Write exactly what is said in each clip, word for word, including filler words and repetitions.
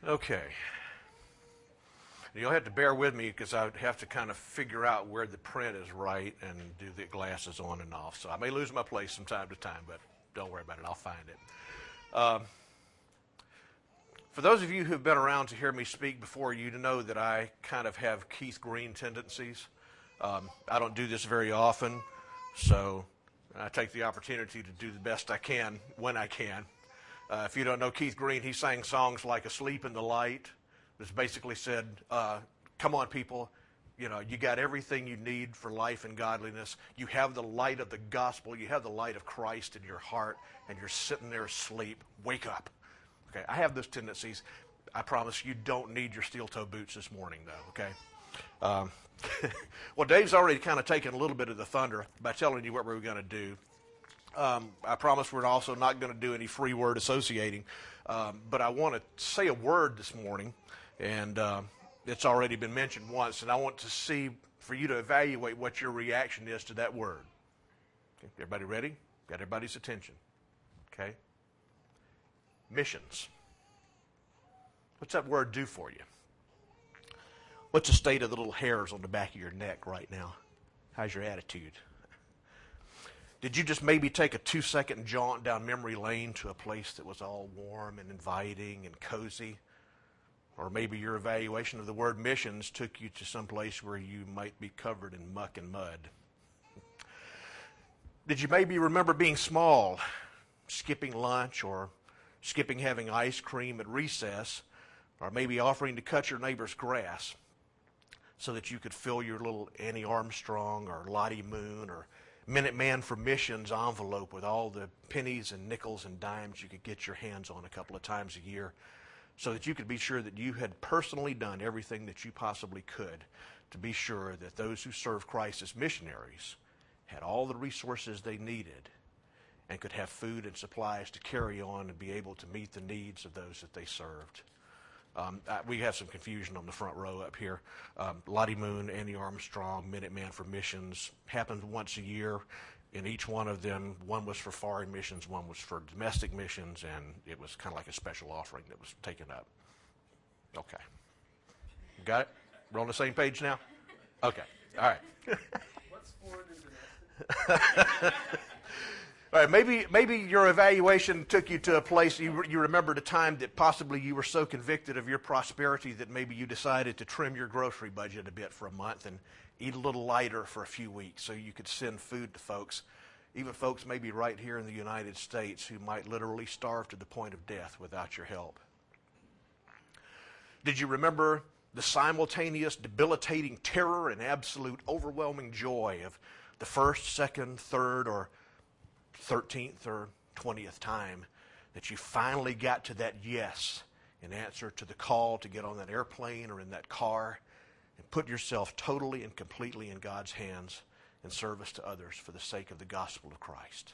Okay. You'll have to bear with me because I have to kind of figure out where the print is right and do the glasses on and off. So I may lose my place from time to time, but don't worry about it. I'll find it. Um, for those of you who have been around to hear me speak before, you know that I kind of have Keith Green tendencies. Um, I don't do this very often, so I take the opportunity to do the best I can when I can. Uh, if you don't know Keith Green, he sang songs like Asleep in the Light. This basically said, uh, come on, people, you know, you got everything you need for life and godliness. You have the light of the gospel. You have the light of Christ in your heart, and you're sitting there asleep. Wake up. Okay, I have those tendencies. I promise you don't need your steel-toe boots this morning, though, okay? Um, well, Dave's already kind of taken a little bit of the thunder by telling you what we're going to do. Um, I promise we're also not going to do any free word associating, um, but I want to say a word this morning. And uh, it's already been mentioned once, and I want to see, for you to evaluate what your reaction is to that word. Okay, everybody ready? Got everybody's attention. Okay? Missions. What's that word do for you? What's the state of the little hairs on the back of your neck right now? How's your attitude? Did you just maybe take a two-second jaunt down memory lane to a place that was all warm and inviting and cozy? Or maybe your evaluation of the word missions took you to some place where you might be covered in muck and mud. Did you maybe remember being small, skipping lunch, or skipping having ice cream at recess, or maybe offering to cut your neighbor's grass so that you could fill your little Annie Armstrong or Lottie Moon or Minuteman for Missions envelope with all the pennies and nickels and dimes you could get your hands on a couple of times a year, so that you could be sure that you had personally done everything that you possibly could to be sure that those who serve Christ as missionaries had all the resources they needed and could have food and supplies to carry on and be able to meet the needs of those that they served. Um, I, we have some confusion on the front row up here. Um, Lottie Moon, Annie Armstrong, Minuteman for Missions happened once a year. In each one of them, one was for foreign missions, one was for domestic missions, and it was kind of like a special offering that was taken up. Okay. Got it? We're on the same page now? Okay. All right. What's foreign and domestic? All right, maybe maybe your evaluation took you to a place, you, you remembered a time that possibly you were so convicted of your prosperity that maybe you decided to trim your grocery budget a bit for a month and eat a little lighter for a few weeks so you could send food to folks, even folks maybe right here in the United States who might literally starve to the point of death without your help. Did you remember the simultaneous debilitating terror and absolute overwhelming joy of the first, second, third, or thirteenth or twentieth time that you finally got to that yes in answer to the call to get on that airplane or in that car and put yourself totally and completely in God's hands in service to others for the sake of the gospel of Christ?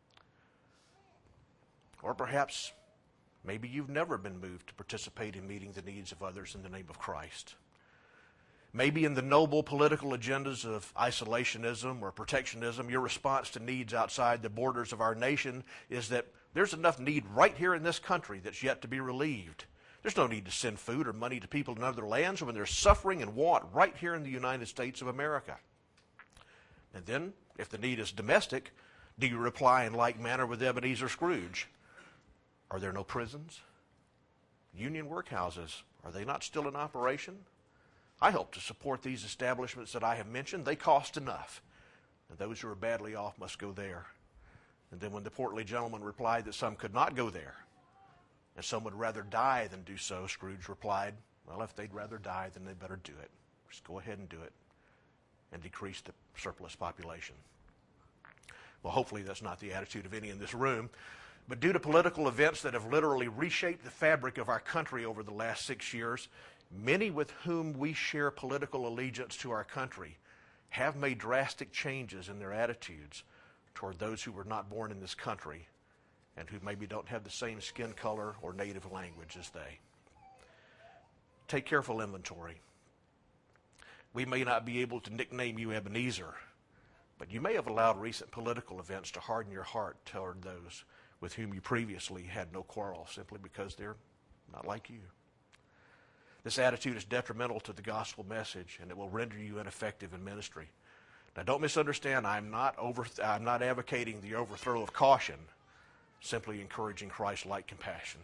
Or perhaps maybe you've never been moved to participate in meeting the needs of others in the name of Christ. Maybe in the noble political agendas of isolationism or protectionism, your response to needs outside the borders of our nation is that there's enough need right here in this country that's yet to be relieved. There's no need to send food or money to people in other lands when there's suffering and want right here in the United States of America. And then, if the need is domestic, do you reply in like manner with Ebenezer Scrooge? Are there no prisons? Union workhouses, are they not still in operation? I hope to support these establishments that I have mentioned. They cost enough, and those who are badly off must go there. And then when the portly gentleman replied that some could not go there, and some would rather die than do so, Scrooge replied, well, if they'd rather die, then they better do it. Just go ahead and do it and decrease the surplus population. Well, hopefully that's not the attitude of any in this room. But due to political events that have literally reshaped the fabric of our country over the last six years, many with whom we share political allegiance to our country have made drastic changes in their attitudes toward those who were not born in this country and who maybe don't have the same skin color or native language as they. Take careful inventory. We may not be able to nickname you Ebenezer, but you may have allowed recent political events to harden your heart toward those with whom you previously had no quarrel simply because they're not like you. This attitude is detrimental to the gospel message, and it will render you ineffective in ministry. Now, don't misunderstand. I'm not over. I'm not advocating the overthrow of caution, simply encouraging Christ-like compassion.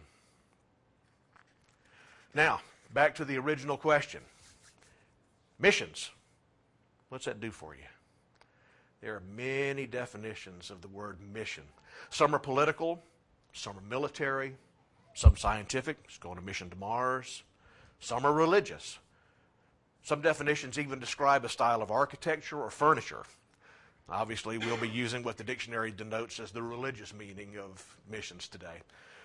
Now, back to the original question. Missions. What's that do for you? There are many definitions of the word mission. Some are political, some are military, some scientific, it's going on a mission to Mars. Some are religious. Some definitions even describe a style of architecture or furniture. Obviously, we'll be using what the dictionary denotes as the religious meaning of missions today.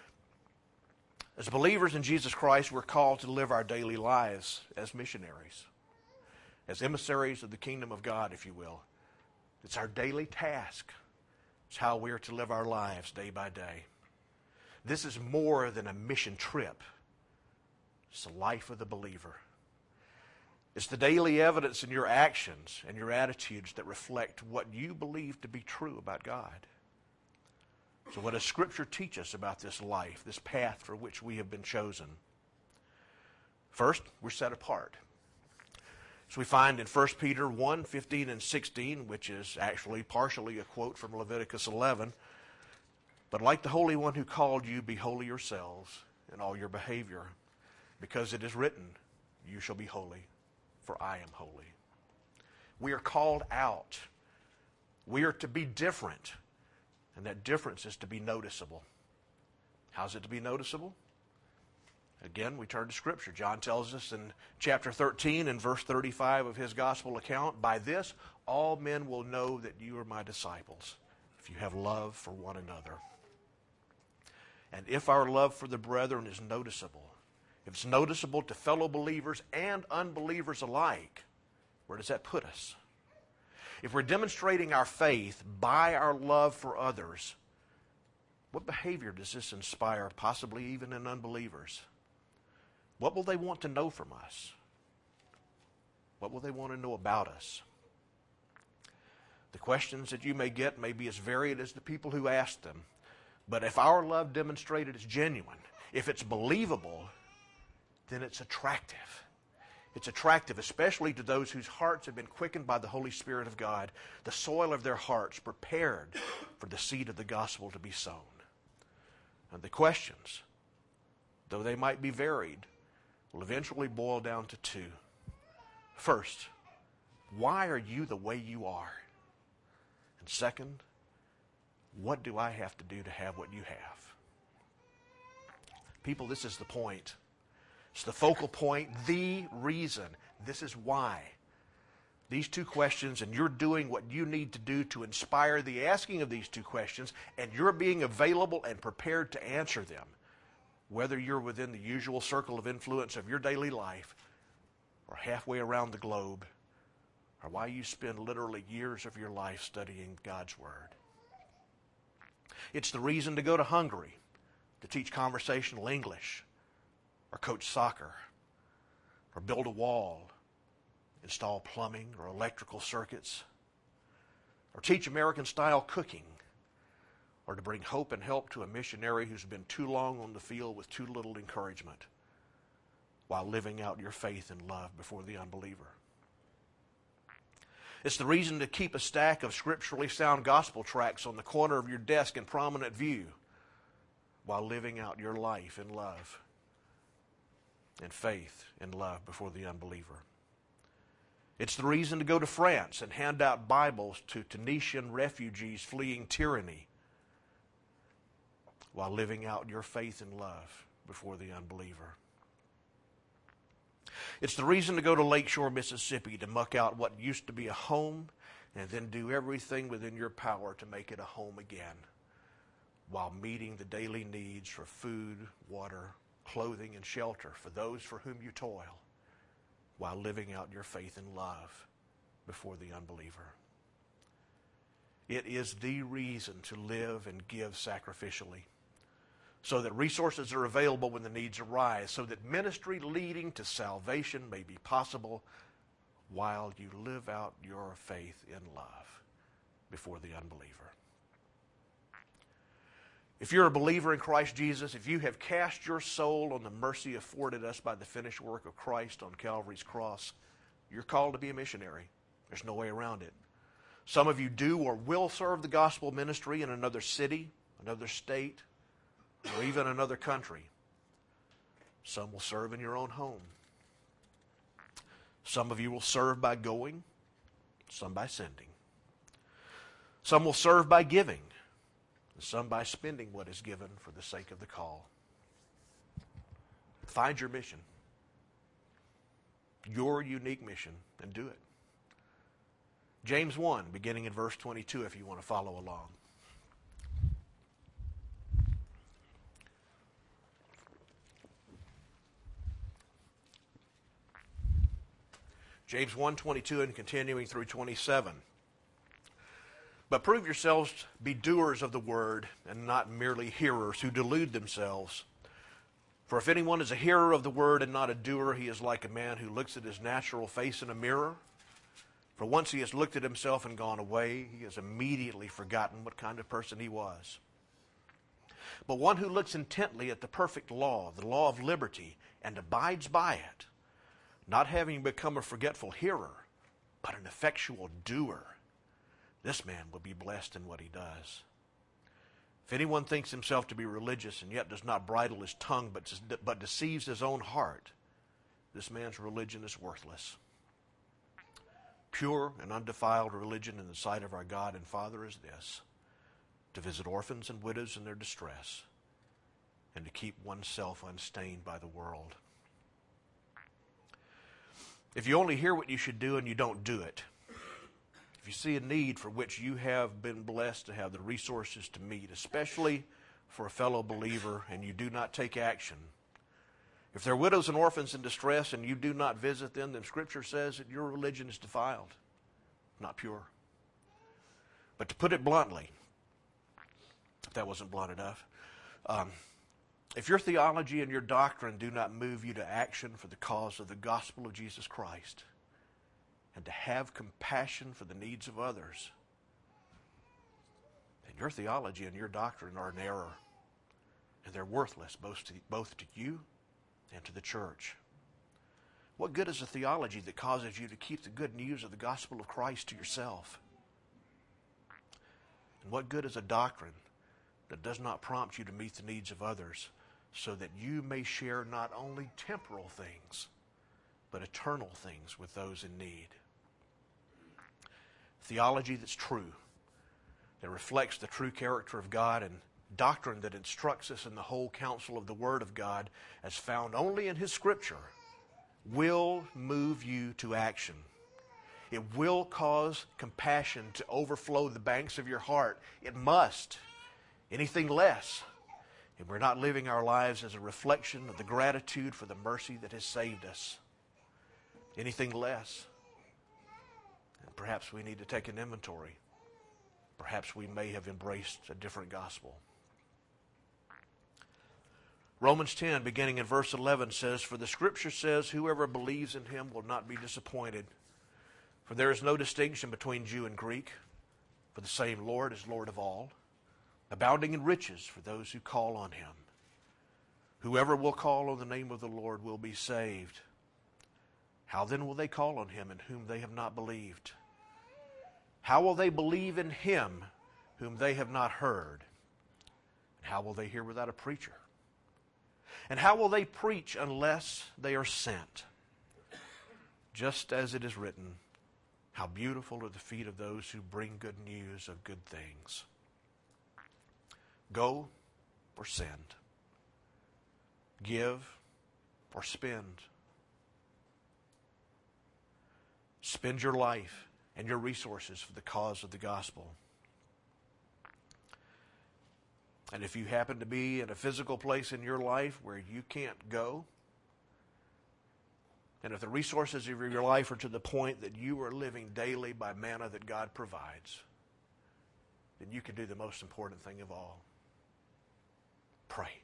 As believers in Jesus Christ, we're called to live our daily lives as missionaries, as emissaries of the kingdom of God, if you will. It's our daily task. It's how we are to live our lives day by day. This is more than a mission trip. It's the life of the believer. It's the daily evidence in your actions and your attitudes that reflect what you believe to be true about God. So what does Scripture teach us about this life, this path for which we have been chosen? First, we're set apart. So we find in First Peter one, fifteen and sixteen, which is actually partially a quote from Leviticus eleven, but like the Holy One who called you, be holy yourselves in all your behavior, because it is written, you shall be holy, for I am holy. We are called out. We are to be different, and that difference is to be noticeable. How's it to be noticeable? Again, we turn to Scripture. John tells us in chapter thirteen and verse thirty-five of his gospel account, by this all men will know that you are my disciples, if you have love for one another. And if our love for the brethren is noticeable, if it's noticeable to fellow believers and unbelievers alike, where does that put us? If we're demonstrating our faith by our love for others, what behavior does this inspire, possibly even in unbelievers? What will they want to know from us? What will they want to know about us? The questions that you may get may be as varied as the people who ask them. But if our love demonstrated is genuine, if it's believable, then it's attractive. It's attractive, especially to those whose hearts have been quickened by the Holy Spirit of God, the soil of their hearts prepared for the seed of the gospel to be sown. And the questions, though they might be varied, will eventually boil down to two. First, why are you the way you are? And second, what do I have to do to have what you have? People, this is the point. It's the focal point, the reason. This is why. These two questions, and you're doing what you need to do to inspire the asking of these two questions, and you're being available and prepared to answer them, whether you're within the usual circle of influence of your daily life or halfway around the globe, or why you spend literally years of your life studying God's Word. It's the reason to go to Hungary, to teach conversational English, or coach soccer, or build a wall, install plumbing or electrical circuits, or teach American-style cooking, or to bring hope and help to a missionary who's been too long on the field with too little encouragement, while living out your faith and love before the unbeliever. It's the reason to keep a stack of scripturally sound gospel tracts on the corner of your desk in prominent view, while living out your life in love, in faith and love before the unbeliever. It's the reason to go to France and hand out Bibles to Tunisian refugees fleeing tyranny, while living out your faith and love before the unbeliever. It's the reason to go to Lakeshore, Mississippi, to muck out what used to be a home and then do everything within your power to make it a home again, while meeting the daily needs for food, water, clothing, and shelter for those for whom you toil, while living out your faith and love before the unbeliever. It is the reason to live and give sacrificially, so that resources are available when the needs arise, so that ministry leading to salvation may be possible while you live out your faith in love before the unbeliever. If you're a believer in Christ Jesus, if you have cast your soul on the mercy afforded us by the finished work of Christ on Calvary's cross, you're called to be a missionary. There's no way around it. Some of you do or will serve the gospel ministry in another city, another state, or even another country. Some will serve in your own home. Some of you will serve by going, some by sending. Some will serve by giving, and some by spending what is given for the sake of the call. Find your mission, your unique mission, and do it. James one, beginning in verse twenty-two, if you want to follow along. James one, twenty-two and continuing through twenty-seven. But prove yourselves to be doers of the word and not merely hearers who delude themselves. For if anyone is a hearer of the word and not a doer, he is like a man who looks at his natural face in a mirror. For once he has looked at himself and gone away, he has immediately forgotten what kind of person he was. But one who looks intently at the perfect law, the law of liberty, and abides by it, not having become a forgetful hearer, but an effectual doer, this man will be blessed in what he does. If anyone thinks himself to be religious and yet does not bridle his tongue but, but deceives his own heart, this man's religion is worthless. Pure and undefiled religion in the sight of our God and Father is this: to visit orphans and widows in their distress, and to keep oneself unstained by the world. If you only hear what you should do and you don't do it, if you see a need for which you have been blessed to have the resources to meet, especially for a fellow believer, and you do not take action, if there are widows and orphans in distress and you do not visit them, then Scripture says that your religion is defiled, not pure. But to put it bluntly, if that wasn't blunt enough, um, if your theology and your doctrine do not move you to action for the cause of the gospel of Jesus Christ and to have compassion for the needs of others, then your theology and your doctrine are in error, and they're worthless both to, both to you and to the church. What good is a theology that causes you to keep the good news of the gospel of Christ to yourself? And what good is a doctrine that does not prompt you to meet the needs of others so that you may share not only temporal things, but eternal things with those in need? Theology that's true, that reflects the true character of God, and doctrine that instructs us in the whole counsel of the Word of God as found only in His Scripture, will move you to action. It will cause compassion to overflow the banks of your heart. It must. Anything less, and we're not living our lives as a reflection of the gratitude for the mercy that has saved us. Anything less, and perhaps we need to take an inventory. Perhaps we may have embraced a different gospel. Romans ten, beginning in verse eleven, says, "For the Scripture says, whoever believes in Him will not be disappointed. For there is no distinction between Jew and Greek, for the same Lord is Lord of all, abounding in riches for those who call on Him. Whoever will call on the name of the Lord will be saved. How then will they call on Him in whom they have not believed? How will they believe in Him whom they have not heard? And how will they hear without a preacher? And how will they preach unless they are sent? Just as it is written, how beautiful are the feet of those who bring good news of good things." Go or send. Give or spend. Spend your life and your resources for the cause of the gospel. And if you happen to be in a physical place in your life where you can't go, and if the resources of your life are to the point that you are living daily by manna that God provides, then you can do the most important thing of all. Pray.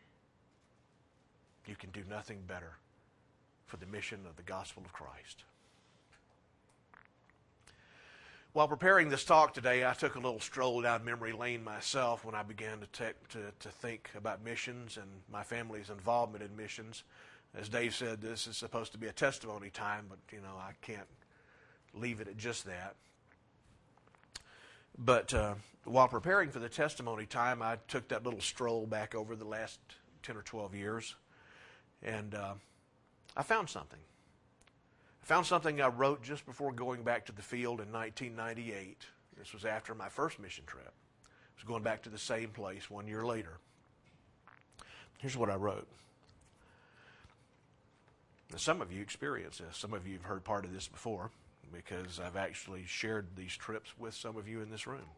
You can do nothing better for the mission of the gospel of Christ. While preparing this talk today, I took a little stroll down memory lane myself when I began to, te- to, to think about missions and my family's involvement in missions. As Dave said, this is supposed to be a testimony time, but, you know, I can't leave it at just that. But uh, while preparing for the testimony time, I took that little stroll back over the last ten or twelve years, and uh, I found something. I found something I wrote just before going back to the field in nineteen ninety-eight. This was after my first mission trip. I was going back to the same place one year later. Here's what I wrote. Now, some of you experience this. Some of you have heard part of this before because I've actually shared these trips with some of you in this room.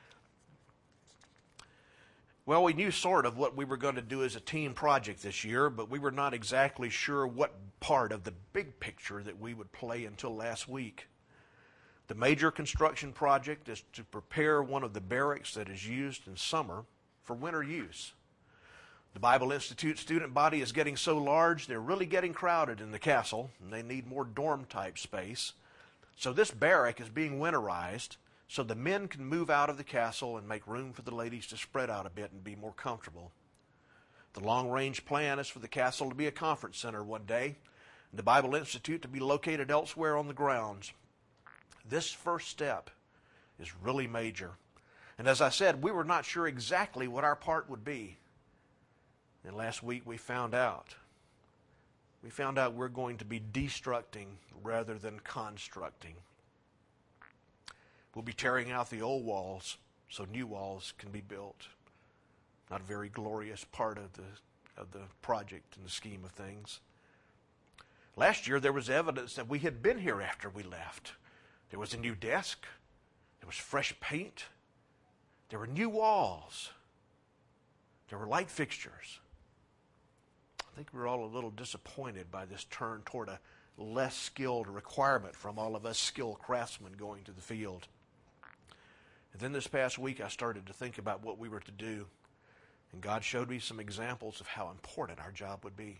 Well, we knew sort of what we were going to do as a team project this year, but we were not exactly sure what part of the big picture that we would play until last week. The major construction project is to prepare one of the barracks that is used in summer for winter use. The Bible Institute student body is getting so large, they're really getting crowded in the castle, and they need more dorm-type space. So this barrack is being winterized so the men can move out of the castle and make room for the ladies to spread out a bit and be more comfortable. The long-range plan is for the castle to be a conference center one day, and the Bible Institute to be located elsewhere on the grounds. This first step is really major. And as I said, we were not sure exactly what our part would be. And last week we found out. We found out we're going to be destructing rather than constructing. We'll be tearing out the old walls so new walls can be built. Not a very glorious part of the of the project in the scheme of things. Last year there was evidence that we had been here after we left. There was a new desk. There was fresh paint. There were new walls. There were light fixtures. I think we were all a little disappointed by this turn toward a less skilled requirement from all of us skilled craftsmen going to the field. And then this past week I started to think about what we were to do, and God showed me some examples of how important our job would be.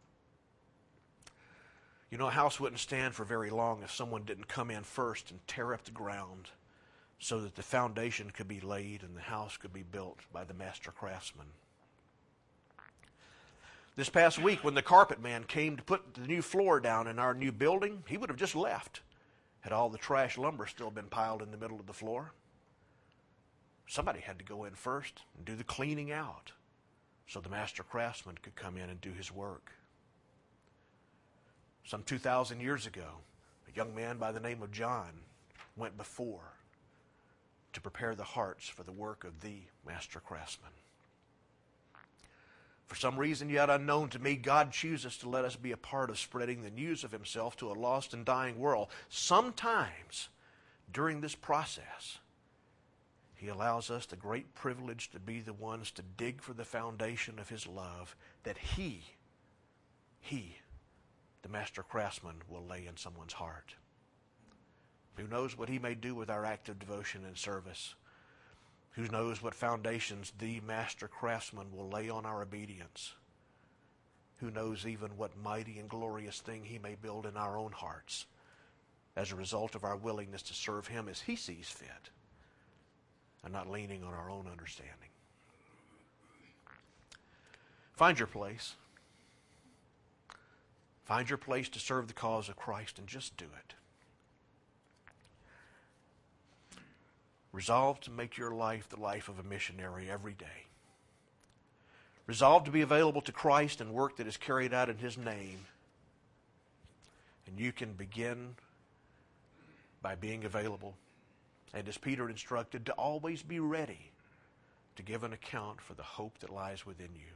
You know, a house wouldn't stand for very long if someone didn't come in first and tear up the ground so that the foundation could be laid and the house could be built by the master craftsman. This past week, when the carpet man came to put the new floor down in our new building, he would have just left had all the trash lumber still been piled in the middle of the floor. Somebody had to go in first and do the cleaning out so the master craftsman could come in and do his work. Some two thousand years ago, a young man by the name of John went before to prepare the hearts for the work of the master craftsman. For some reason yet unknown to me, God chooses to let us be a part of spreading the news of himself to a lost and dying world. Sometimes during this process, he allows us the great privilege to be the ones to dig for the foundation of his love that he, he, the master craftsman, will lay in someone's heart. Who knows what he may do with our active devotion and service? Who knows what foundations the master craftsman will lay on our obedience? Who knows even what mighty and glorious thing he may build in our own hearts as a result of our willingness to serve him as he sees fit and not leaning on our own understanding. Find your place. Find your place to serve the cause of Christ and just do it. Resolve to make your life the life of a missionary every day. Resolve to be available to Christ and work that is carried out in his name. And you can begin by being available, and as Peter instructed, to always be ready to give an account for the hope that lies within you.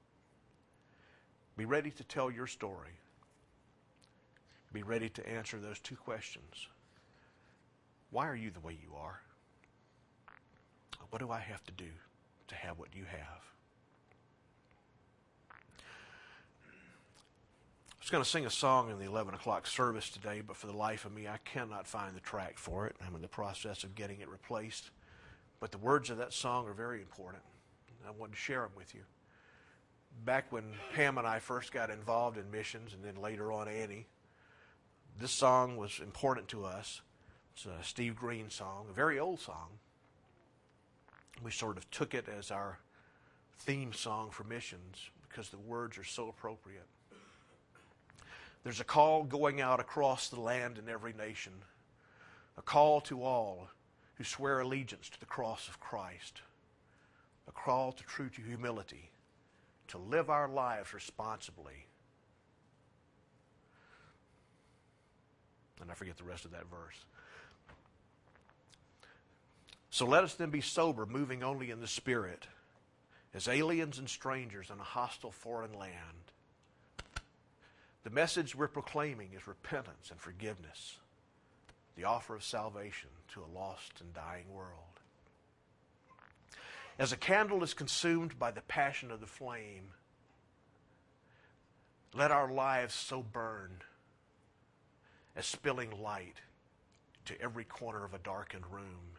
Be ready to tell your story. Be ready to answer those two questions. Why are you the way you are? What do I have to do to have what you have? I was going to sing a song in the eleven o'clock service today, but for the life of me, I cannot find the track for it. I'm in the process of getting it replaced. But the words of that song are very important. I wanted to share them with you. Back when Pam and I first got involved in missions, and then later on Annie, this song was important to us It's a Steve Green song, a very old song. We sort of took it as our theme song for missions because the words are so appropriate. There's a call going out across the land in every nation, a call to all who swear allegiance to the cross of Christ, a call to true humility, to live our lives responsibly. And I forget the rest of that verse. So let us then be sober, moving only in the Spirit, as aliens and strangers in a hostile foreign land. The message we're proclaiming is repentance and forgiveness, the offer of salvation to a lost and dying world. As a candle is consumed by the passion of the flame, let our lives so burn as spilling light to every corner of a darkened room.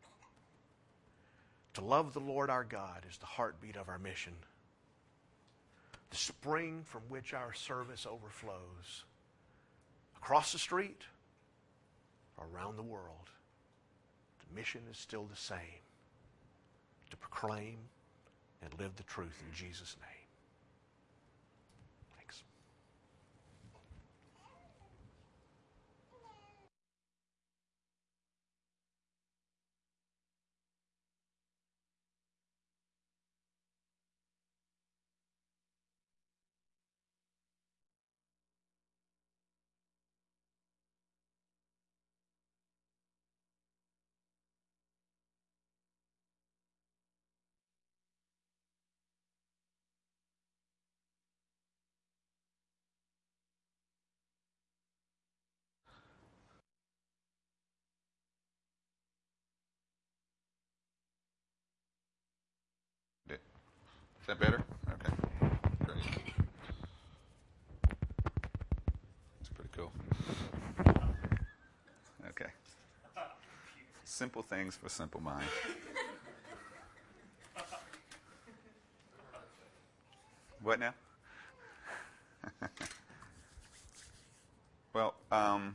To love the Lord our God is the heartbeat of our mission, the spring from which our service overflows, across the street or around the world. The mission is still the same, to proclaim and live the truth in Jesus' name. Thanks. Is that better? Okay, great. That's pretty cool. Okay. Simple things for simple mind. What now? Well, um,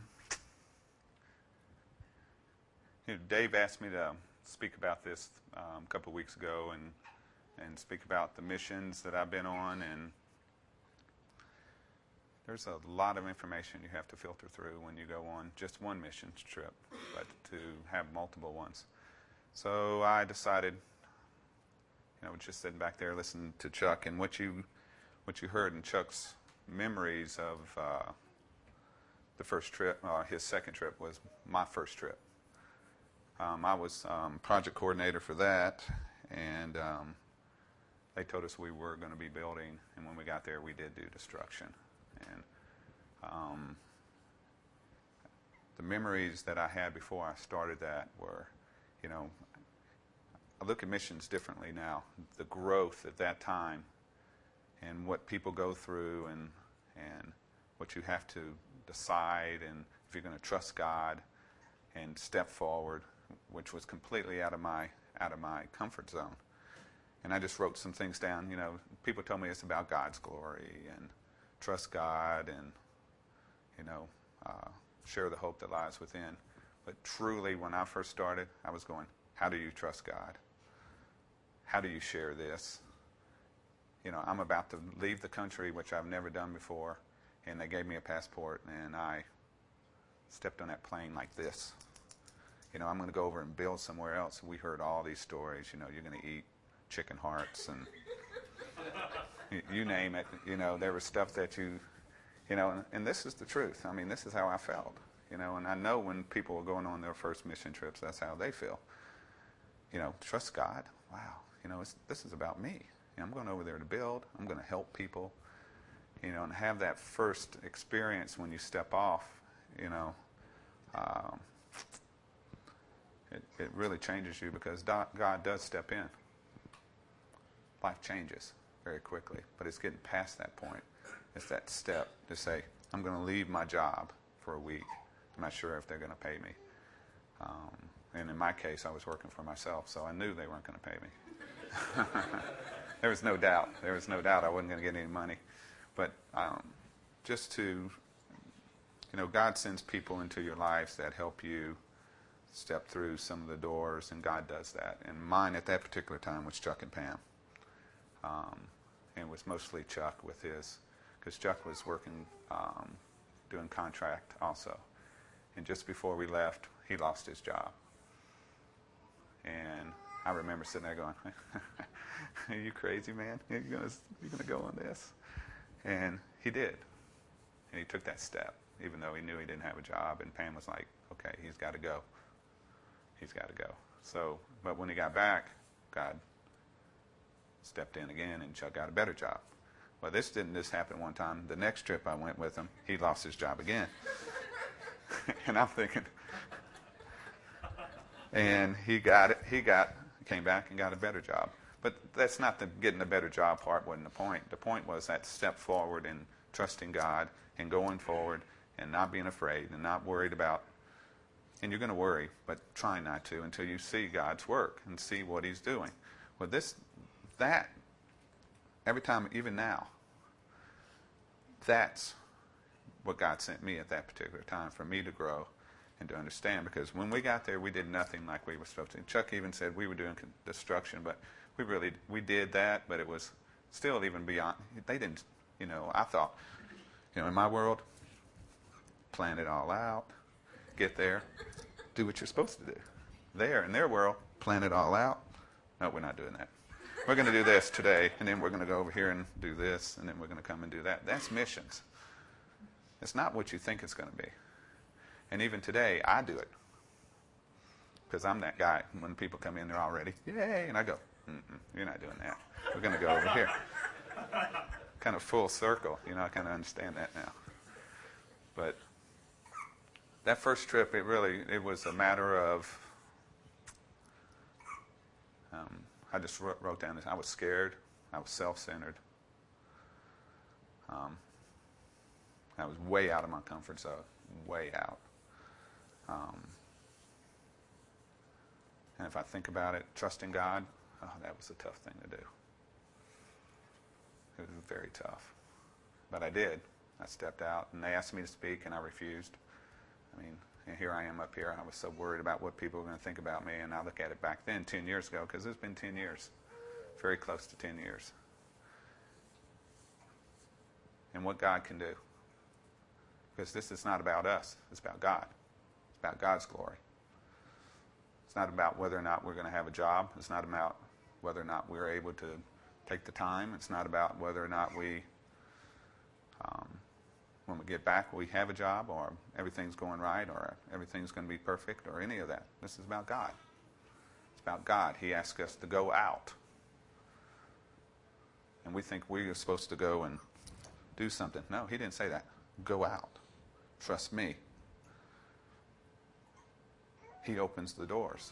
you know, Dave asked me to speak about this um, a couple of weeks ago, and and speak about the missions that I've been on, and there's a lot of information you have to filter through when you go on just one mission trip, but to have multiple ones. So I decided, you know, just sitting back there listening to Chuck, and what you what you heard in Chuck's memories of uh, the first trip, uh, his second trip was my first trip. Um, I was um, project coordinator for that, and um, they told us we were going to be building, and when we got there, we did do destruction. And um, the memories that I had before I started that were, you know, I look at missions differently now. The growth at that time, and what people go through, and and what you have to decide, and if you're going to trust God and step forward, which was completely out of my out of my comfort zone. And I just wrote some things down. You know, people told me it's about God's glory and trust God and, you know, uh, share the hope that lies within. But truly, when I first started, I was going, how do you trust God? How do you share this? You know, I'm about to leave the country, which I've never done before, and they gave me a passport, and I stepped on that plane like this. You know, I'm going to go over and build somewhere else. We heard all these stories. You know, you're going to eat chicken hearts and you, you name it. You know, there was stuff that you, you know, and, and this is the truth. I mean, this is how I felt. You know, and I know when people are going on their first mission trips, that's how they feel. You know, trust God. Wow. You know, it's, this is about me. You know, I'm going over there to build. I'm going to help people. You know, and have that first experience when you step off. You know, um, it it really changes you because God does step in. Life changes very quickly, but it's getting past that point. It's that step to say, I'm going to leave my job for a week. I'm not sure if they're going to pay me. Um, and in my case, I was working for myself, so I knew they weren't going to pay me. There was no doubt. There was no doubt I wasn't going to get any money. But um, just to, you know, God sends people into your lives that help you step through some of the doors, and God does that. And mine at that particular time was Chuck and Pam. Um, and it was mostly Chuck with his, because Chuck was working, um, doing contract also. And just before we left, he lost his job. And I remember sitting there going, are you crazy, man? You're gonna, you're gonna go on this? And he did. And he took that step, even though he knew he didn't have a job. And Pam was like, okay, he's got to go. He's got to go. So, but when he got back, God stepped in again, and Chuck got a better job. Well, this didn't just happen one time. The next trip I went with him, he lost his job again. And I'm thinking, and he got it. He got came back and got a better job. But that's not the getting a better job part. Wasn't the point. The point was that step forward and trusting God and going forward and not being afraid and not worried about. And you're going to worry, but try not to until you see God's work and see what He's doing. Well, this, that, every time, even now, that's what God sent me at that particular time, for me to grow and to understand. Because when we got there, we did nothing like we were supposed to. And Chuck even said we were doing destruction, but we really, we did that, but it was still even beyond. They didn't, you know, I thought, you know, in my world, plan it all out, get there, do what you're supposed to do. There, in their world, plan it all out. No, we're not doing that. We're going to do this today, and then we're going to go over here and do this, and then we're going to come and do that. That's missions. It's not what you think it's going to be. And even today, I do it. Because I'm that guy. When people come in, they're all ready. Yay! And I go, mm-mm, you're not doing that. We're going to go over here. Kind of full circle. You know, I kind of understand that now. But that first trip, it really, it was a matter of, um, I just wrote, wrote down this. I was scared. I was self-centered. Um, I was way out of my comfort zone, way out. Um, and if I think about it, trusting God, oh, that was a tough thing to do. It was very tough. But I did. I stepped out, and they asked me to speak, and I refused. I mean, and here I am up here. I was so worried about what people were going to think about me, and I look at it back then, ten years ago, because it's been ten years, very close to ten years. And what God can do. Because this is not about us. It's about God. It's about God's glory. It's not about whether or not we're going to have a job. It's not about whether or not we're able to take the time. It's not about whether or not we, um, when we get back, we have a job, or everything's going right, or everything's going to be perfect, or any of that. This is about God. It's about God. He asks us to go out. And we think we're supposed to go and do something. No, He didn't say that. Go out. Trust me. He opens the doors.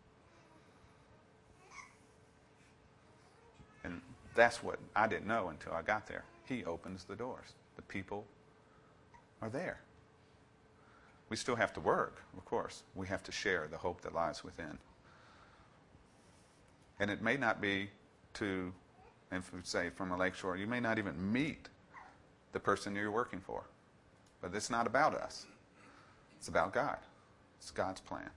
And that's what I didn't know until I got there. He opens the doors. The people are there. We still have to work, of course. We have to share the hope that lies within. And it may not be to, if we say from a lakeshore, you may not even meet the person you're working for. But it's not about us. It's about God. It's God's plan.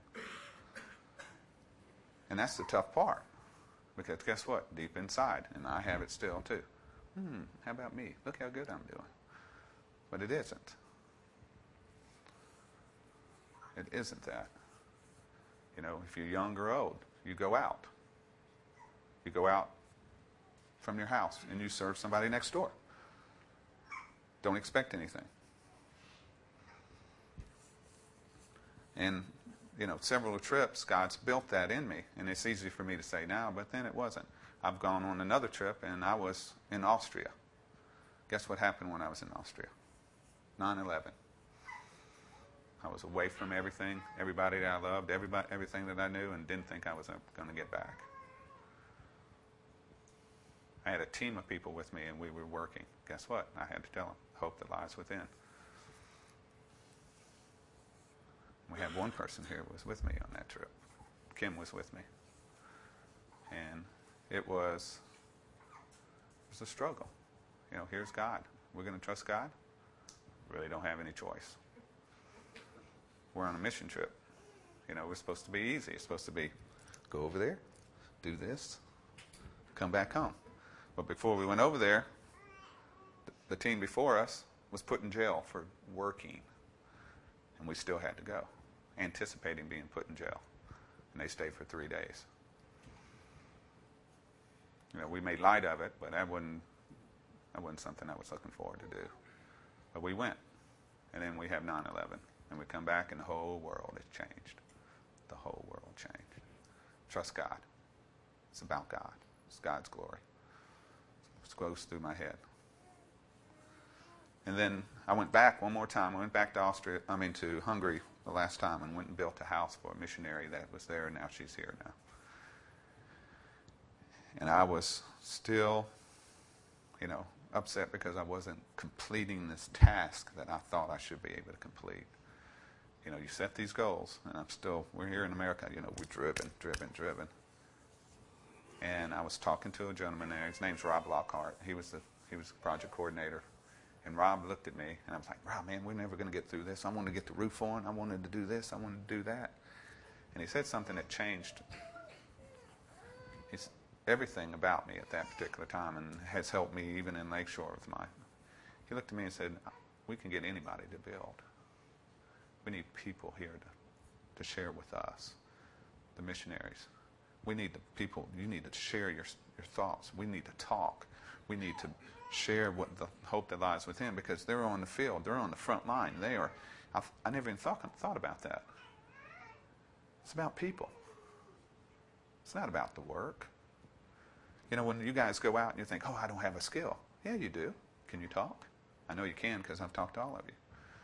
And that's the tough part. Because guess what? Deep inside, and I have it still too. Hmm, how about me? Look how good I'm doing. But it isn't. It isn't that. You know, if you're young or old, you go out. You go out from your house and you serve somebody next door. Don't expect anything. And, you know, several trips, God's built that in me. And it's easy for me to say now, but then it wasn't. I've gone on another trip, and I was in Austria. Guess what happened when I was in Austria? nine eleven. I was away from everything, everybody that I loved, everybody, everything that I knew, and didn't think I was going to get back. I had a team of people with me, and we were working. Guess what? I had to tell them, hope that lies within. We had one person here who was with me on that trip. Kim was with me. And it was, it was a struggle. You know, here's God. We're going to trust God? Really don't have any choice. We're on a mission trip. You know, it was supposed to be easy. It's supposed to be go over there, do this, come back home. But before we went over there, the team before us was put in jail for working, and we still had to go, anticipating being put in jail. And they stayed for three days. You know, we made light of it, but that wasn't, that wasn't something I was looking forward to do. But we went, and then we have nine eleven, and we come back, and the whole world has changed. The whole world changed. Trust God. It's about God. It's God's glory. It goes through my head. And then I went back one more time. I went back to Austria, I mean to Hungary the last time, and went and built a house for a missionary that was there, and now she's here now. And I was still, you know, upset because I wasn't completing this task that I thought I should be able to complete. You know, you set these goals, and I'm still, we're here in America, you know, we're driven, driven, driven. And I was talking to a gentleman there. His name's Rob Lockhart. He was the he was the project coordinator. And Rob looked at me, and I was like, Rob, man, we're never going to get through this. I wanted to get the roof on. I wanted to do this. I wanted to do that. And he said something that changed He's, everything about me at that particular time, and has helped me even in Lakeshore with my. He looked at me and said, we can get anybody to build. We need people here to, to share with us, the missionaries. We need the people, you need to share your, your thoughts. We need to talk. We need to share what the hope that lies within, because they're on the field. They're on the front line. They are, I've, I never even thought, thought about that. It's about people. It's not about the work. You know, when you guys go out and you think, oh, I don't have a skill. Yeah, you do. Can you talk? I know you can, because I've talked to all of you.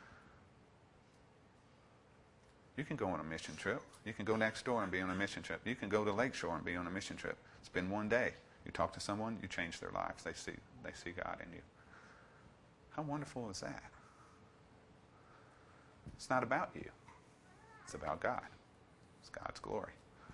You can go on a mission trip. You can go next door and be on a mission trip. You can go to Lakeshore and be on a mission trip. Spend one day. You talk to someone, you change their lives. They see, they see God in you. How wonderful is that? It's not about you. It's about God. It's God's glory.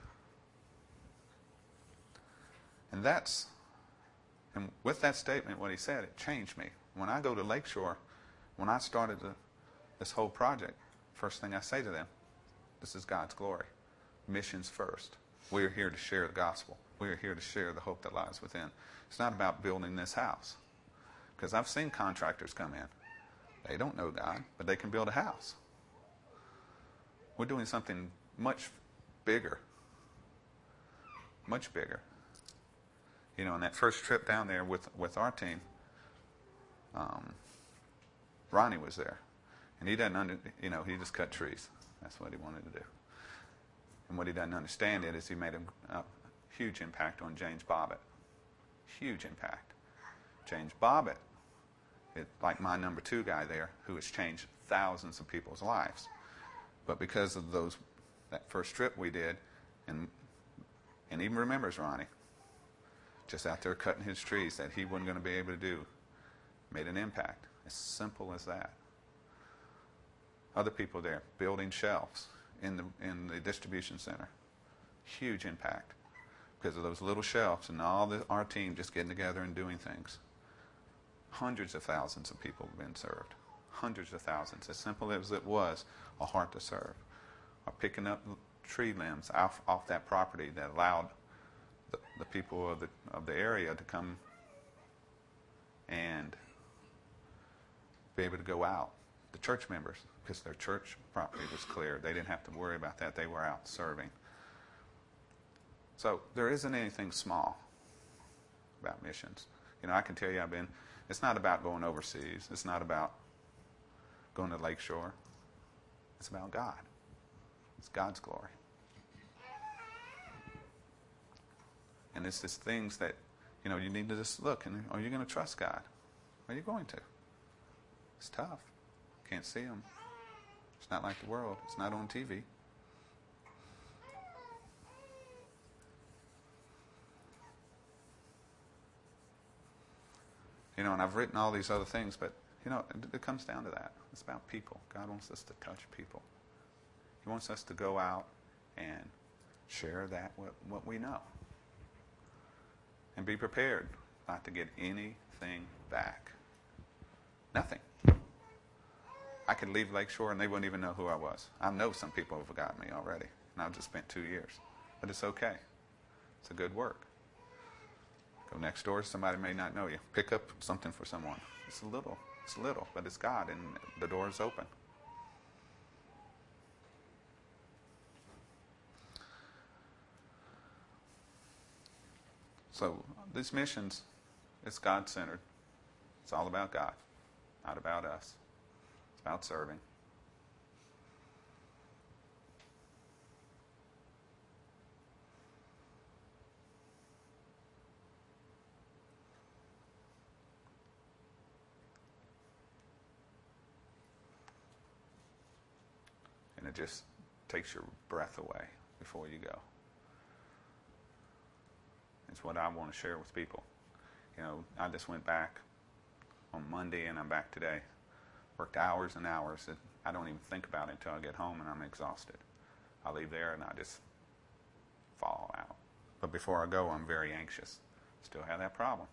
And that's, and with that statement, what he said, it changed me. When I go to Lakeshore, when I started the, this whole project, first thing I say to them, this is God's glory. Missions first. We're here to share the gospel. We're here to share the hope that lies within. It's not about building this house. Because I've seen contractors come in. They don't know God, but they can build a house. We're doing something much bigger. Much bigger. You know, on that first trip down there with, with our team, um, Ronnie was there. And he doesn't, under, you know, he just cut trees. That's what he wanted to do. And what he doesn't understand it is he made a, a huge impact on James Bobbitt. Huge impact. James Bobbitt, it, like my number two guy there, who has changed thousands of people's lives. But because of those, that first trip we did, and and even remembers Ronnie, just out there cutting his trees that he wasn't going to be able to do, made an impact. As simple as that. Other people there building shelves in the in the distribution center. Huge impact because of those little shelves and all the, our team just getting together and doing things. Hundreds of thousands of people have been served. Hundreds of thousands. As simple as it was, a heart to serve. Or picking up tree limbs off, off that property that allowed the, the people of the of the area to come and be able to go out. The church members, because their church property was clear. They didn't have to worry about that. They were out serving. So there isn't anything small about missions. You know, I can tell you I've been, it's not about going overseas. It's not about going to Lakeshore. It's about God. It's God's glory. And it's just things that, you know, you need to just look and are you going to trust God? Are you going to? It's tough. Can't see Him. It's not like the world. It's not on T V. You know, and I've written all these other things, but, you know, it, it comes down to that. It's about people. God wants us to touch people. He wants us to go out and share that, what, what we know. And be prepared not to get anything back. Nothing. I could leave Lakeshore and they wouldn't even know who I was. I know some people have forgotten me already, and I've just spent two years. But it's okay. It's a good work. Go next door, somebody may not know you. Pick up something for someone. It's a little, it's little, but it's God, and the door is open. So these missions, it's God-centered. It's all about God, not about us. It's about serving. And it just takes your breath away before you go. It's what I want to share with people. You know, I just went back on Monday and I'm back today. Worked hours and hours that I don't even think about it until I get home and I'm exhausted. I leave there and I just fall out. But before I go, I'm very anxious. Still have that problem.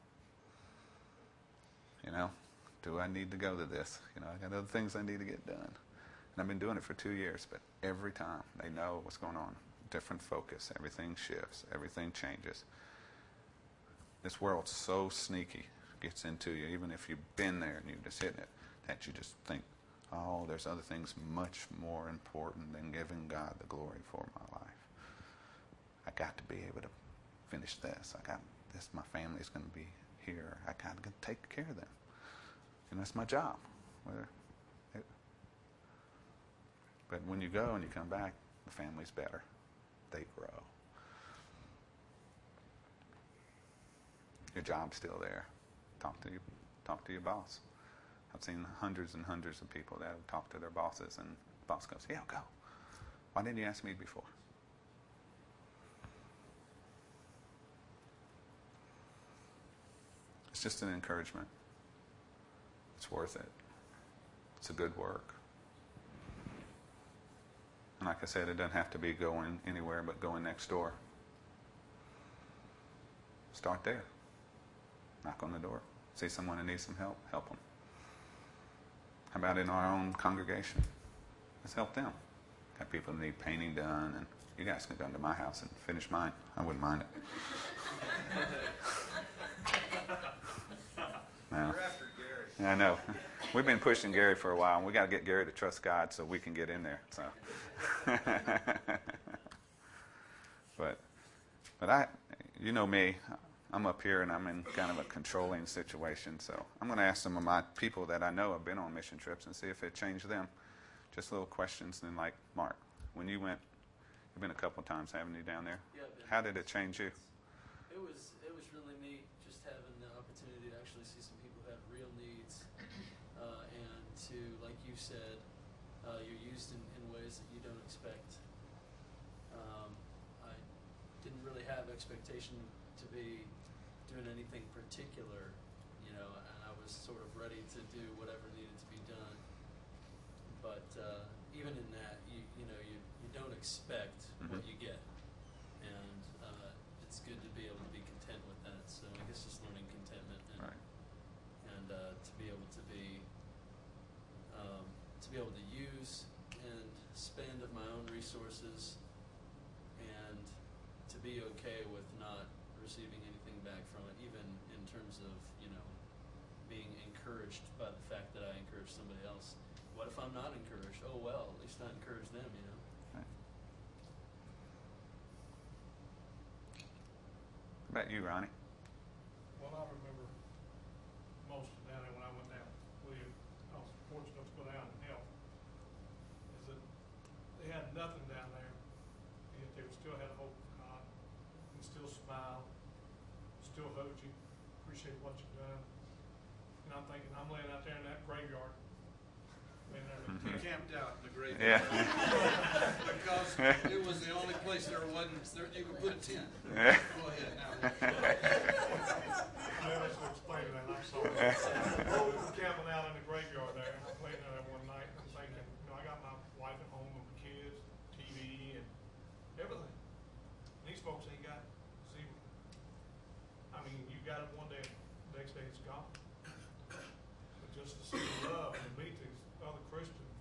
You know, do I need to go to this? You know, I got other things I need to get done. And I've been doing it for two years, but every time they know what's going on. Different focus. Everything shifts. Everything changes. This world's so sneaky, gets into you, even if you've been there and you're just hitting it, that you just think, oh, there's other things much more important than giving God the glory for my life. I got to be able to finish this. I got this. My family's going to be here. I got to take care of them. And that's my job. Whether it, but when you go and you come back, the family's better. They grow. Your job's still there. Talk to you, talk to your boss. I've seen hundreds and hundreds of people that have talked to their bosses, and the boss goes, "Yeah, go. Why didn't you ask me before?" It's just an encouragement. It's worth it. It's a good work. And like I said, it doesn't have to be going anywhere but going next door. Start there. Knock on the door. See someone that needs some help, help them. How about in our own congregation? Let's help them. Got people that need painting done, and you guys can come to my house and finish mine. I wouldn't mind it. No. You're after Gary. Yeah, I know. We've been pushing Gary for a while, and we got to get Gary to trust God so we can get in there. So, but, but I, you know me. I'm up here and I'm in kind of a controlling situation, so I'm going to ask some of my people that I know have been on mission trips and see if it changed them. Just little questions. And like, Mark, when you went, you've been a couple of times, haven't you, down there? Yeah, I've been. How did it change you? It was it was really neat just having the opportunity to actually see some people who have real needs, uh, and to, like you said, uh, you're used in, in ways that you don't expect. Um, I didn't really have expectation to be doing anything particular, you know, and I was sort of ready to do whatever needed to be done. But uh, even in that, you you know, you, you don't expect Mm-hmm. what you get, and uh, it's good to be able to be content with that. So I guess just learning contentment and Right. and uh, to be able to be um, to be able to use and spend of my own resources, and to be okay with not receiving anything back from it, even in terms of, you know, being encouraged by the fact that I encourage somebody else. What if I'm not encouraged? Oh well, at least I encourage them, you know. Right. How about you, Ronnie? What I remember most down there when I went down, William, I was fortunate enough to go down and help, is that they had nothing down there, and yet they still had hope of God, and still smile, still hug you, appreciate what you've done. And I'm thinking, I'm laying out there in that graveyard, laying there in the We tent. camped out in the graveyard. Yeah. Because it was the only place there wasn't, there, you could put a tent. Yeah. Go ahead now. I never should explain that, I'm sorry. We were camping out in the graveyard there, and I'm laying there one night, and I'm thinking, you know, I got my wife at home and my kids, T V, and everything. And these folks ain't got zero. I mean, you got it one day, the next day it's gone. But just to see the love and to meet these other Christians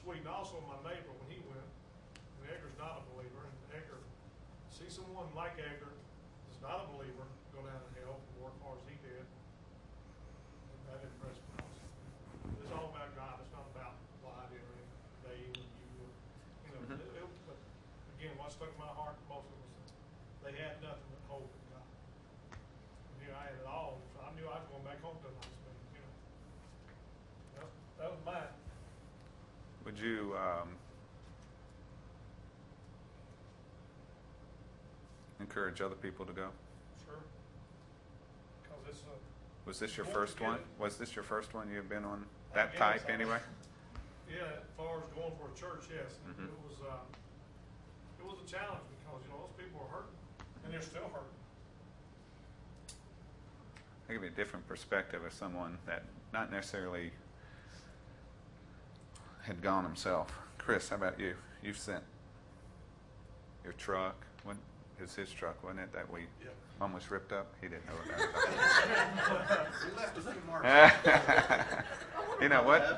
sweet. And also my neighbor, when he went, and Edgar's not a believer, and Edgar, see someone like Edgar, is not a believer, go down and help and work hard as he did, and that impressed me also. It's all about God. It's not about what I did or anything. Dave and you, or, you know. Mhm. It, it, but again, what stuck in my heart most of them was they had nothing but hope in God. And here I had it all. So I knew I was going back home tonight. So, you know, that, that was mine. Would you um, encourage other people to go? Sure. Because it's a. Was this your Going first one? together. Was this your first one you've been on I that guess, type I- anyway? Yeah, as far as going for a church, yes. It- Mhm. It was, uh, it was a challenge because, you know, those people are hurting, and they're still hurting. I'll give you a different perspective of someone that not necessarily had gone himself. Chris, how about you? You've sent your truck. When it was his truck, wasn't it, that we Yeah. almost ripped up? He didn't know about We left a few marks. it. You know what?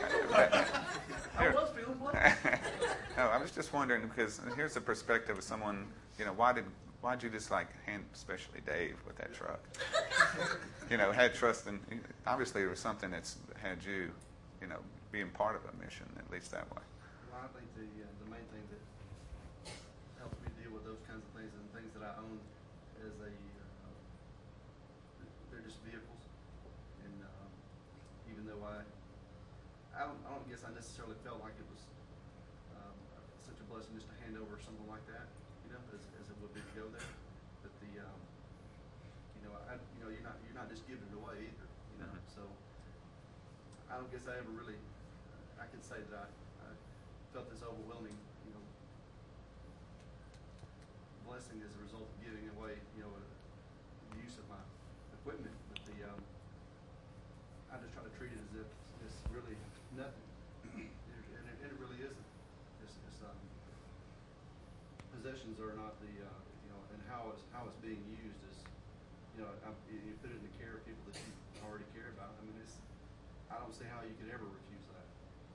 I was feeling blessed. No, I was just wondering because here's the perspective of someone. You know, why did why'd you just like hand, especially Dave with that truck? You know, had trust in. Obviously, it was something that's had you, you know, being part of a mission at least that way. Well, I think the uh, the main thing that helps me deal with those kinds of things and things that I own is a uh, they're just vehicles, and um, even though I I don't, I don't guess I necessarily felt like it was um, such a blessing just to hand over something like that, you know, as, as it would be to go there. But the um, you know I you know you're not you're not just giving it away either, you know. Mhm. So I don't guess I ever really I can say that I, I felt this overwhelming, you know, blessing as a result of giving away, you know, uh, the use of my equipment. But the, um, I just try to treat it as if it's really nothing, and, it, and, it, and it really isn't. It's, it's um, possessions are not the, uh, you know, and how it's how it's being used is, you know, I, you put it in the care of people that you already care about. I mean, it's, I don't see how you could ever refuse that.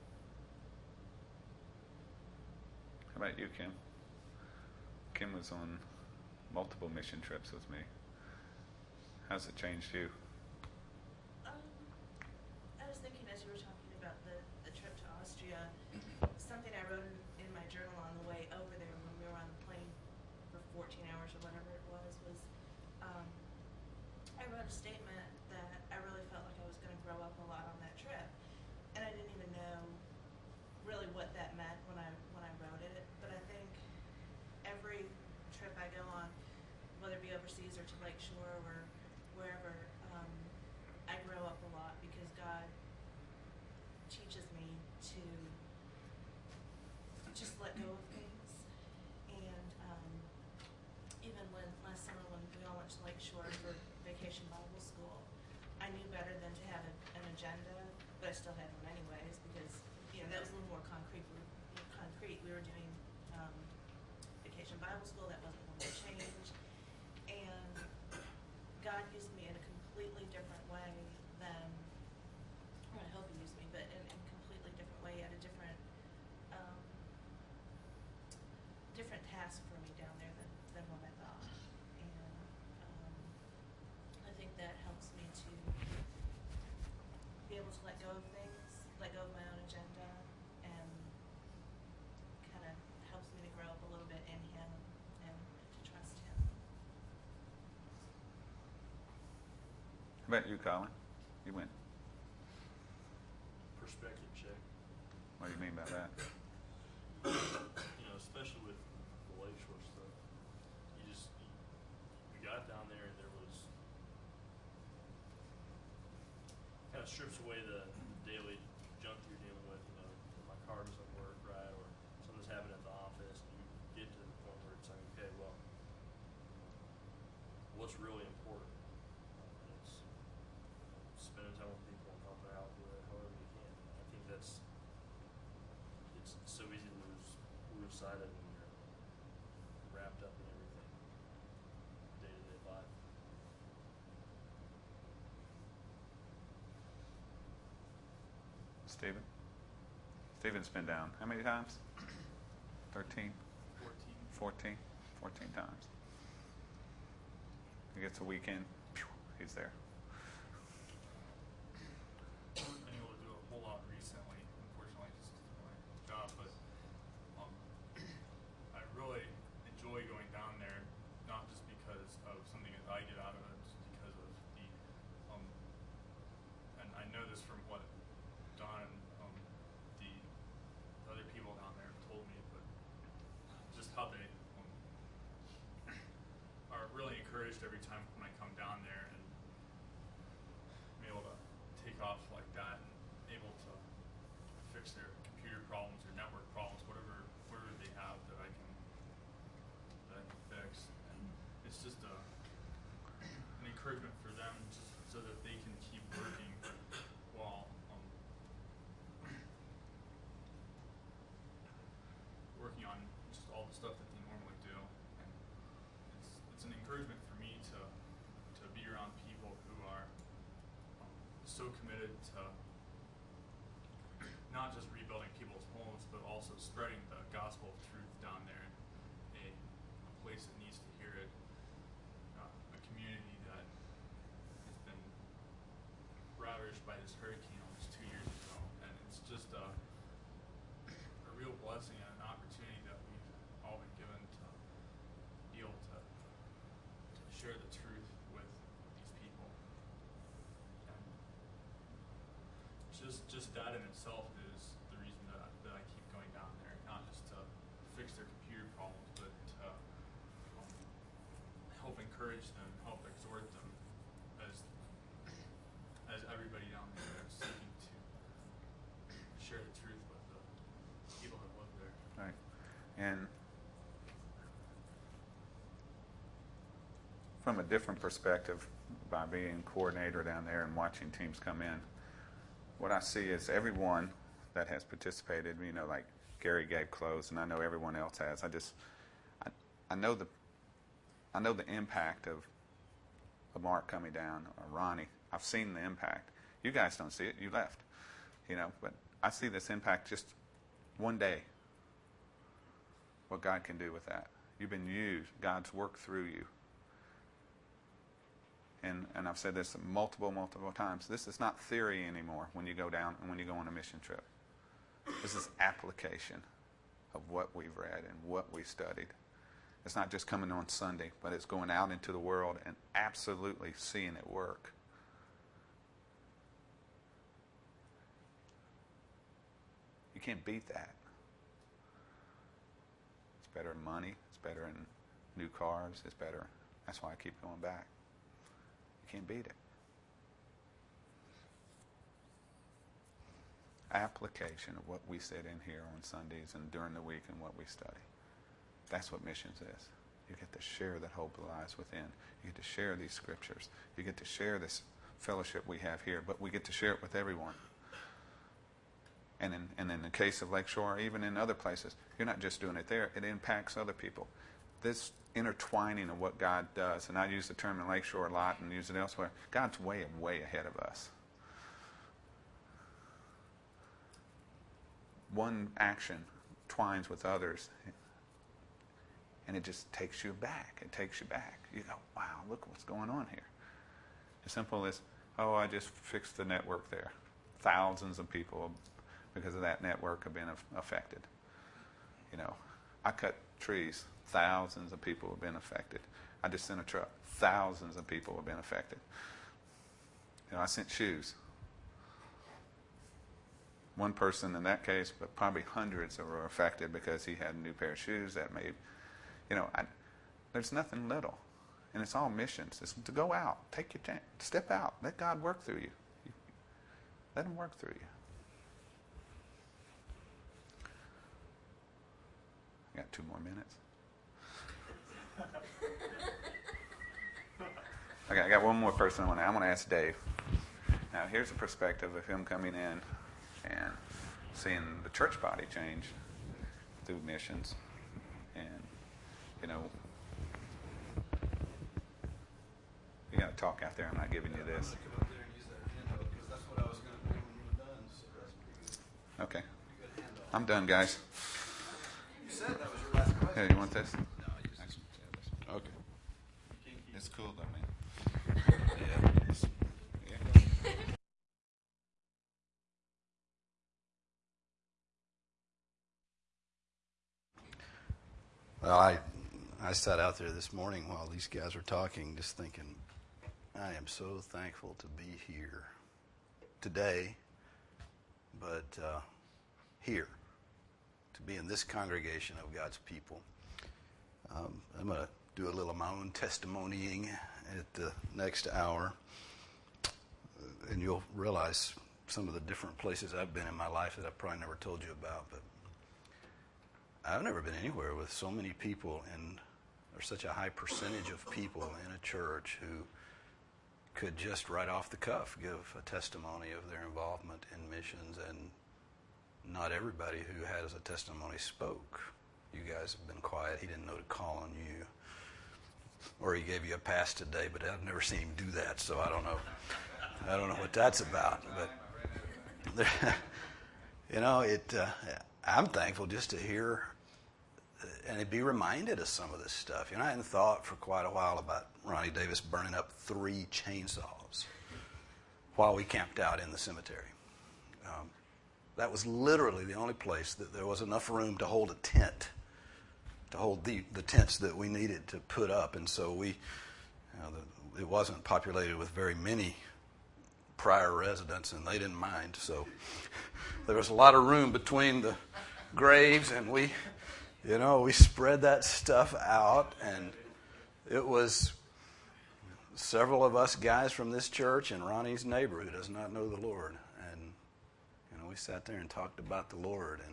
How about you, Kim? Kim was on multiple mission trips with me. How's it changed you? Um, I was thinking as you were talking about the, the trip to Austria, something I wrote in, in my journal on the way over there when we were on the plane for fourteen hours or whatever it was, was um, I wrote a statement that I really felt like I was going to grow up a lot on that trip. And I didn't even know really what that meant when I when I wrote it. But I think every trip I go on, whether it be overseas or to Lakeshore or wherever, um, I grow up a lot because God teaches me to just let go of things. And um, even when last summer when we all went to Lakeshore for Vacation Bible School, I knew better than to have a, an agenda, but I still had one anyways because you know that was a little more concrete. We were, concrete. We were doing um, Vacation Bible School. That wasn't going to change, and God used me in a completely different way than, or I hope He used me, but in, in a completely different way at a different, um, different task for me down there than, than what I thought. And um, I think that helps me to be able to let go of things, let go of my own agenda, and kind of helps me to grow up a little bit in Him and to trust Him. How about you, Colin? You went. Perspective check. What do you mean by that? You know, especially with the Lakeshore stuff, you just you, you got down there and there was kind of strips away the daily junk you're dealing with. You know, my car doesn't work right, or something's happening at the office. And you get to the point where it's like, okay, well, what's really important? And it's spending time with people and helping out with however you can. I think that's it's so easy to lose lose sight of when you're wrapped up in everything day to day life. Stephen? Stephen's been down how many times? thirteen? fourteen. fourteen? fourteen times. He gets a weekend, phew, he's there. I haven't been able to do a whole lot recently, unfortunately, just because of my job, but um, I really enjoy going down there, not just because of something that I get out of it, just because of the, um, and I know this from what Don and um, the other people down there have told me, but just how they um, are really encouraged every time when I come down there, and I'm able to take off like that and able to fix their computer problems or network problems, whatever whatever they have that I can that I can fix. And it's just a an encouragement for them, just so that they can keep working while um, working on just all the stuff that they normally do. And it's it's an encouragement for me to to be around people who are um, so committed to not just rebuilding people's homes, but also spreading the gospel of truth down there in a, a place that needs to hear it, uh, a community that has been ravaged by this hurricane almost two years ago. And it's just a, a real blessing and an opportunity that we've all been given to be able to, to share the truth with these people. And just just that in itself is the reason that I, that I keep going down there, not just to fix their computer problems, but to um, help encourage them, help exhort them, as as everybody down there is seeking to share the truth with the people that live there. Right. And from a different perspective, by being coordinator down there and watching teams come in, what I see is everyone that has participated, you know, like Gary gave clothes, and I know everyone else has. I just, I, I know the, I know the impact of, of Mark coming down, or Ronnie. I've seen the impact. You guys don't see it. You left, you know, but I see this impact just one day. What God can do with that. You've been used. God's worked through you. And, and I've said this multiple, multiple times. This is not theory anymore when you go down and when you go on a mission trip. This is application of what we've read and what we studied. It's not just coming on Sunday, but it's going out into the world and absolutely seeing it work. You can't beat that. It's better in money. It's better in new cars. It's better. That's why I keep going back. You can't beat it. Application of what we sit in here on Sundays and during the week and what we study. That's what missions is. You get to share that hope lies within. You get to share these scriptures. You get to share this fellowship we have here, but we get to share it with everyone. And in, and in the case of Lakeshore, even in other places, you're not just doing it there. It impacts other people. This intertwining of what God does, and I use the term in Lakeshore a lot and use it elsewhere, God's way, way ahead of us. One action twines with others, and it just takes you back. It takes you back. You go, wow, look what's going on here. As simple as, oh, I just fixed the network there. Thousands of people, because of that network, have been affected. You know, I cut trees. Thousands of people have been affected. I just sent a truck. Thousands of people have been affected. You know, I sent shoes. One person in that case, but probably hundreds that were affected because he had a new pair of shoes that made, you know, I, there's nothing little. And it's all missions. It's to go out. Take your chance. Step out. Let God work through you. Let him work through you. I got two more minutes. Okay, I got one more person I want to, I want to ask Dave. Now, here's a perspective of him coming in and seeing the church body change through missions. And, you know, you got to talk out there. I'm not giving you this. I'm going to come up there and use that handout because that's what I was going to do when you were done. So that's pretty good. Okay. Pretty good handout. I'm done, guys. You said that was your last question. Hey, you want this? Okay. It's cool, though, man. Yeah. Yeah. Well, I I sat out there this morning while these guys were talking, just thinking, I am so thankful to be here today, but uh, here, to be in this congregation of God's people. Um, I'm going to do a little of my own testimonying at the next hour, and you'll realize some of the different places I've been in my life that I've probably never told you about, but I've never been anywhere with so many people, and there's such a high percentage of people in a church who could just right off the cuff give a testimony of their involvement in missions, and not everybody who has a testimony spoke. You guys have been quiet. He didn't know to call on you, or he gave you a pass today, but I've never seen him do that, so I don't know. I don't know what that's about, but you know, it. Uh, I'm thankful just to hear and be reminded of some of this stuff. You know, I hadn't thought for quite a while about Ronnie Davis burning up three chainsaws while we camped out in the cemetery. Um, that was literally the only place that there was enough room to hold a tent, to hold the, the tents that we needed to put up. And so we, you know, the, it wasn't populated with very many prior residents, and they didn't mind. So there was a lot of room between the graves, and we, you know, we spread that stuff out, and it was several of us guys from this church and Ronnie's neighbor who does not know the Lord. And, you know, we sat there and talked about the Lord,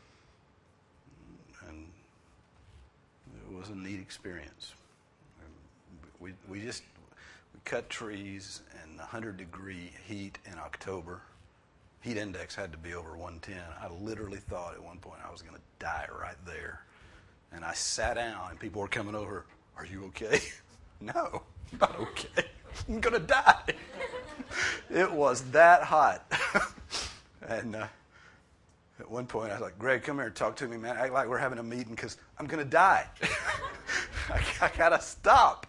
and and it was a neat experience. We we just we cut trees in one hundred degree heat in October. Heat index had to be over one ten. I literally thought at one point I was going to die right there. And I sat down, and people were coming over. Are you okay? No, I'm not okay. I'm going to die. It was that hot. And uh, at one point I was like, Greg, come here and talk to me, man. Act like we're having a meeting because I'm going to die. I, I got to stop.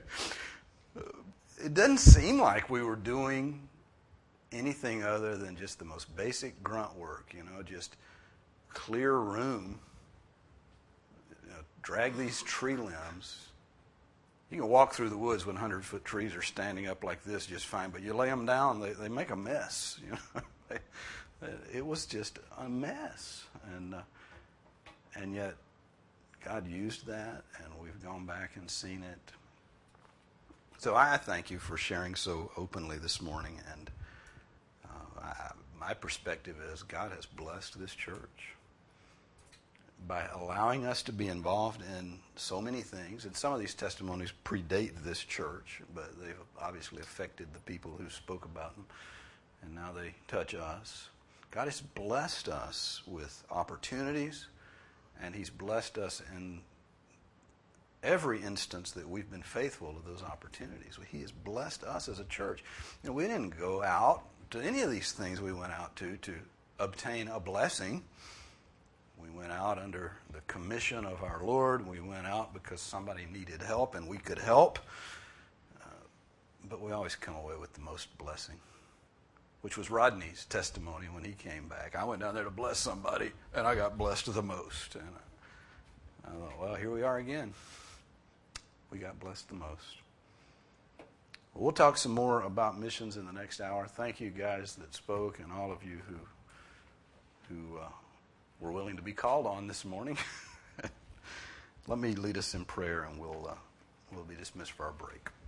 It doesn't seem like we were doing anything other than just the most basic grunt work, you know, just clear room, you know, drag these tree limbs. You can walk through the woods when hundred-foot trees are standing up like this just fine, but you lay them down, they, they make a mess, you know. they, it was just a mess, and uh, and yet God used that, and we've gone back and seen it. So I thank you for sharing so openly this morning, and uh, I, my perspective is God has blessed this church by allowing us to be involved in so many things. And some of these testimonies predate this church, but they've obviously affected the people who spoke about them, and now they touch us. God has blessed us with opportunities, and He's blessed us in every instance that we've been faithful to those opportunities. He has blessed us as a church. You know, we didn't go out to any of these things we went out to to obtain a blessing. We went out under the commission of our Lord. We went out because somebody needed help and we could help. Uh, but we always come away with the most blessing, which was Rodney's testimony when he came back. I went down there to bless somebody, and I got blessed the most. And I thought, well, here we are again. We got blessed the most. We'll talk some more about missions in the next hour. Thank you guys that spoke, and all of you who who uh, were willing to be called on this morning. Let me lead us in prayer, and we'll uh, we'll be dismissed for our break.